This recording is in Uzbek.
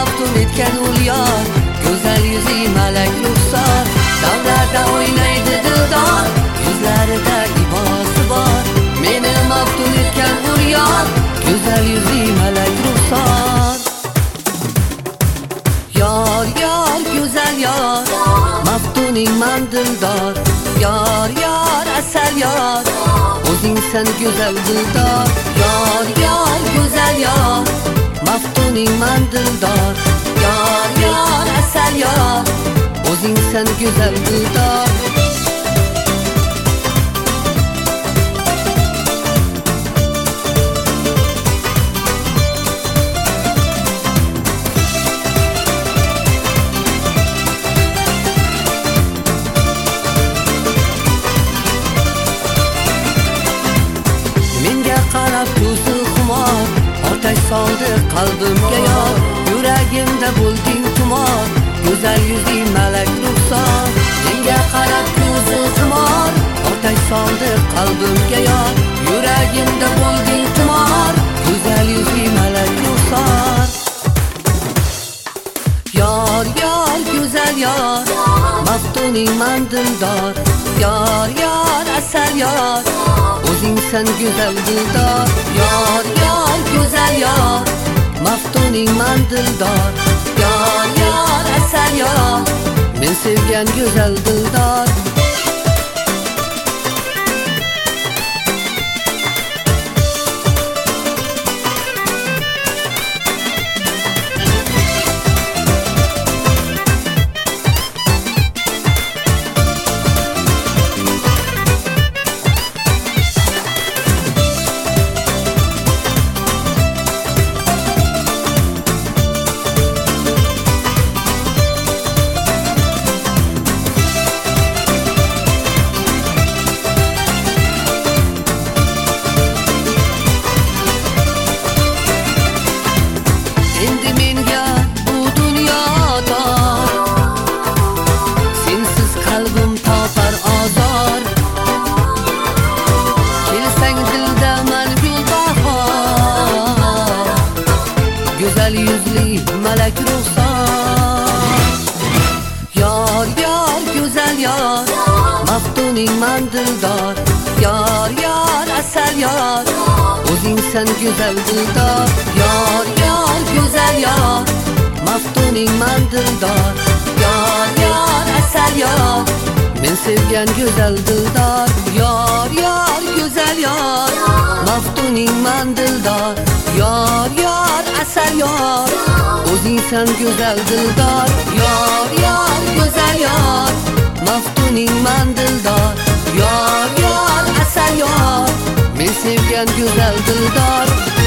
maftun etgan ul yor, go'zal yuzi malak ruxsor, davlarda o'ynaydi dildor, yuzlarida ibosi bor. Meni maftun etgan ul yor, go'zal yuzi malak ruxsor. Yor yor go'zal yor, maftuning man dildor, yor yor asal yor, o'zingsan go'zal dildor. Yor yor go'zal yor, maftuning man dildor, yor yor asal yor, o'zingsan go'zal dildor. Menga qarab ko'zi xumor, otash soldi qalbimga yor, yuragimda bo'lding tumor, go'zal yuzli malak ruxsor. Menga qarab ko'zi xumor, otash soldi qalbimga yor, yuragimda bo'lding tumor, go'zal yuzli malak ruxsor. Yor yor go'zal yor, maftuning man dildor, yor yor asal yor, o'zingsan go'zal dildor. Yor yor go'zal yor, maftuning man dildor, yor yor asal yor, men sevgan go'zal dildor. Endi menga bu dunyoda sensiz qalbim topar azor. Kelsang dilda mangu bahor, go'zal yuzli malak ruxsor. Yor yor go'zal yor, maftuning man dildor, yor yor asal yor, o'zingsan go'zal dildor. Yor yor go'zal yor, maftuning man dildor, yor yor asal yor, men sevgan go'zal dildor. Yor yor go'zal yor, maftuning man dildor, yor yor asal yor, o'zingsan go'zal dildor. Yor yor go'zal yor, maftuning man dildor, yor yor asal yor, men sevgan go'zal dildor.